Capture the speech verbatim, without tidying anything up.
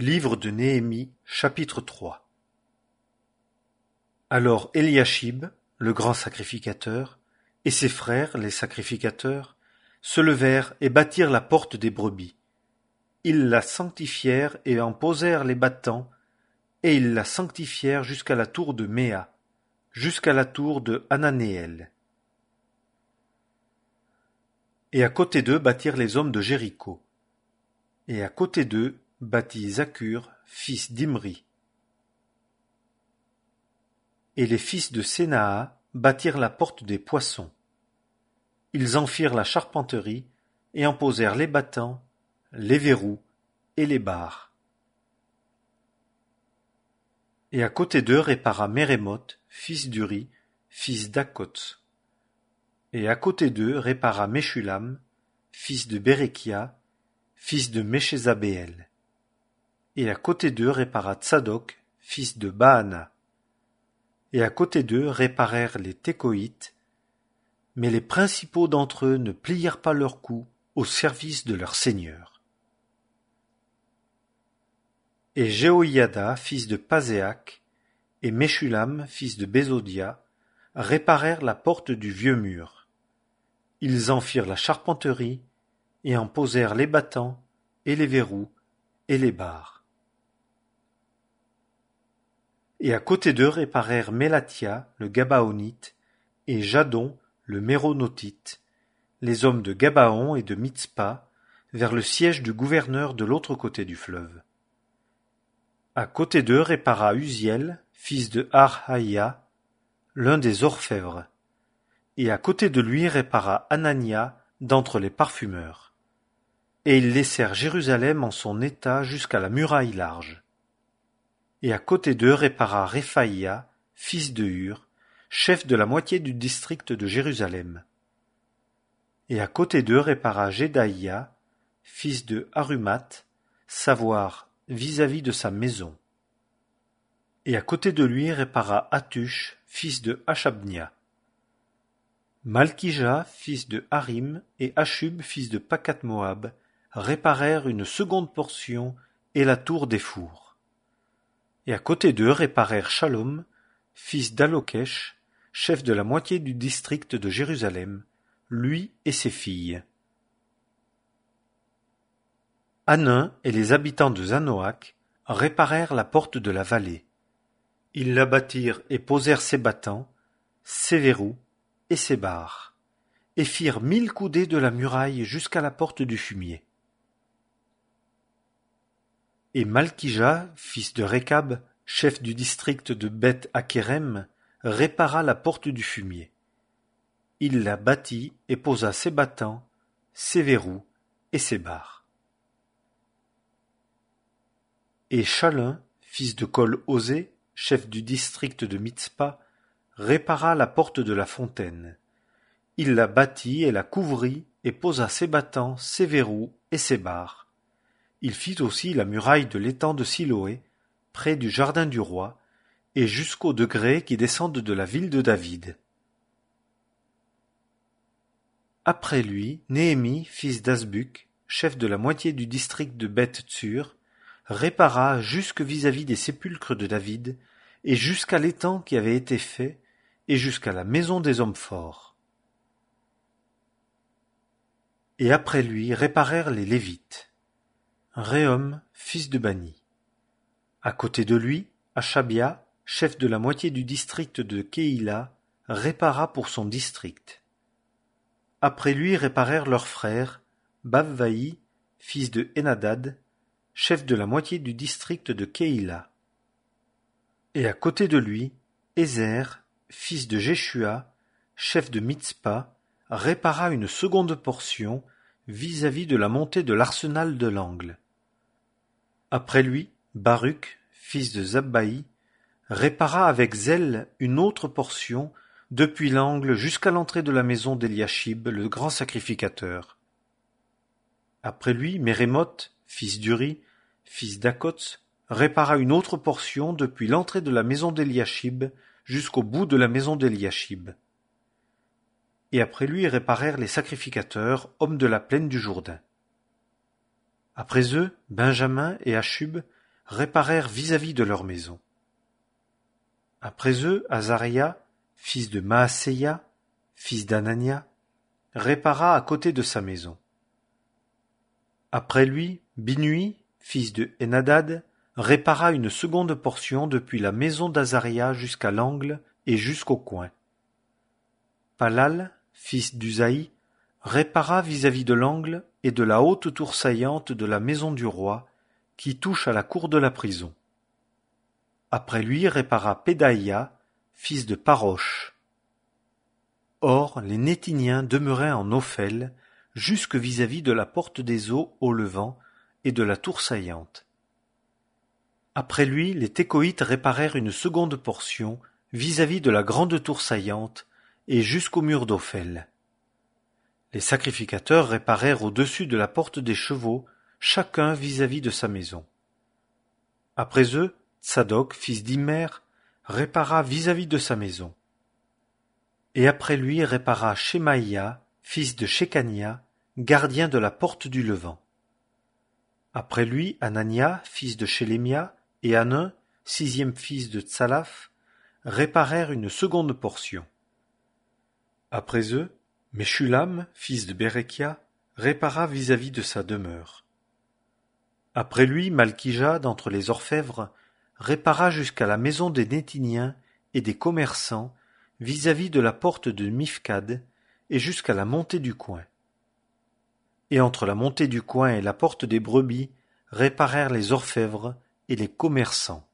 Livre de Néhémie, chapitre trois. Alors Eliashib, le grand sacrificateur, et ses frères, les sacrificateurs, se levèrent et bâtirent la porte des brebis. Ils la sanctifièrent et en posèrent les battants, et ils la sanctifièrent jusqu'à la tour de Méa, jusqu'à la tour de Hananéel. Et à côté d'eux bâtirent les hommes de Jéricho. Et à côté d'eux bâtit Zaccur, fils d'Imri. Et les fils de Sénaa bâtirent la porte des poissons. Ils en firent la charpenterie, et en posèrent les battants, les verrous et les barres. Et à côté d'eux répara Mérémoth, fils d'Uri, fils d'Akots. Et à côté d'eux répara Meshulam, fils de Bérékia, fils de Méchézabéel. Et à côté d'eux répara Tsadok, fils de Baana. Et à côté d'eux réparèrent les Tékoïtes, mais les principaux d'entre eux ne plièrent pas leur cou au service de leur seigneur. Et Jéhoïada, fils de Paséac, et Meshulam, fils de Bézodia, réparèrent la porte du vieux mur. Ils en firent la charpenterie, et en posèrent les battants, et les verrous, et les barres. Et à côté d'eux réparèrent Mélatia, le Gabaonite, et Jadon, le Méronothite, les hommes de Gabaon et de Mitzpa, vers le siège du gouverneur de l'autre côté du fleuve. À côté d'eux répara Uziel, fils de Harhaïa, l'un des orfèvres, et à côté de lui répara Anania d'entre les parfumeurs. Et ils laissèrent Jérusalem en son état jusqu'à la muraille large. Et à côté d'eux répara Réphaïa, fils de Hur, chef de la moitié du district de Jérusalem. Et à côté d'eux répara Jédaïa, fils de Harumat, savoir vis-à-vis de sa maison. Et à côté de lui répara Hatush, fils de Hashabnia. Malkija, fils de Harim, et Hashub, fils de Pakat-Moab, réparèrent une seconde portion et la tour des fours. Et à côté d'eux réparèrent Shalom, fils d'Alokesh, chef de la moitié du district de Jérusalem, lui et ses filles. Hanin et les habitants de Zanoach réparèrent la porte de la vallée. Ils la bâtirent et posèrent ses battants, ses verrous et ses barres, et firent mille coudées de la muraille jusqu'à la porte du fumier. Et Malkija, fils de Rékab, chef du district de Beth-Hakerem, répara la porte du fumier. Il la bâtit et posa ses battants, ses verrous et ses barres. Et Chalun, fils de Col-Osé, chef du district de Mitzpa, répara la porte de la fontaine. Il la bâtit et la couvrit et posa ses battants, ses verrous et ses barres. Il fit aussi la muraille de l'étang de Siloé, près du jardin du roi, et jusqu'aux degrés qui descendent de la ville de David. Après lui, Néhémie, fils d'Azbuk, chef de la moitié du district de Beth-Tsur, répara jusque vis-à-vis des sépulcres de David, et jusqu'à l'étang qui avait été fait, et jusqu'à la maison des hommes forts. Et après lui réparèrent les Lévites. Réhom, fils de Bani. À côté de lui, Hashabia, chef de la moitié du district de Keïla, répara pour son district. Après lui réparèrent leurs frères, Bavvaï, fils de Henadad, chef de la moitié du district de Keïla. Et à côté de lui, Ézer, fils de Jéshua, chef de Mitzpa, répara une seconde portion vis-à-vis de la montée de l'arsenal de l'angle. Après lui, Baruch, fils de Zabbaï, répara avec zèle une autre portion depuis l'angle jusqu'à l'entrée de la maison d'Eliashib, le grand sacrificateur. Après lui, Mérémoth, fils d'Uri, fils d'Akots, répara une autre portion depuis l'entrée de la maison d'Eliashib jusqu'au bout de la maison d'Eliashib. Et après lui réparèrent les sacrificateurs, hommes de la plaine du Jourdain. Après eux, Benjamin et Hashub réparèrent vis-à-vis de leur maison. Après eux, Azaria, fils de Maaseia, fils d'Anania, répara à côté de sa maison. Après lui, Binui, fils de Henadad, répara une seconde portion depuis la maison d'Azaria jusqu'à l'angle et jusqu'au coin. Palal, fils d'Uzaï, répara vis-à-vis de l'angle et de la haute tour saillante de la maison du roi, qui touche à la cour de la prison. Après lui répara Pédaïa, fils de Parosh. Or les Nétiniens demeuraient en Ophel, jusque vis-à-vis de la porte des eaux au levant et de la tour saillante. Après lui, les Técoïtes réparèrent une seconde portion vis-à-vis de la grande tour saillante et jusqu'au mur d'Ophel. Les sacrificateurs réparèrent au-dessus de la porte des chevaux, chacun vis-à-vis de sa maison. Après eux, Tsadok, fils d'Immer, répara vis-à-vis de sa maison. Et après lui répara Shemaïa, fils de Shekania, gardien de la porte du levant. Après lui, Anania, fils de Shelemia, et Hanan, sixième fils de Tsalaf, réparèrent une seconde portion. Après eux, Meshulam, fils de Berekia, répara vis-à-vis de sa demeure. Après lui, Malkija, d'entre les orfèvres, répara jusqu'à la maison des Nétiniens et des commerçants, vis-à-vis de la porte de Mifkad, et jusqu'à la montée du coin. Et entre la montée du coin et la porte des brebis, réparèrent les orfèvres et les commerçants.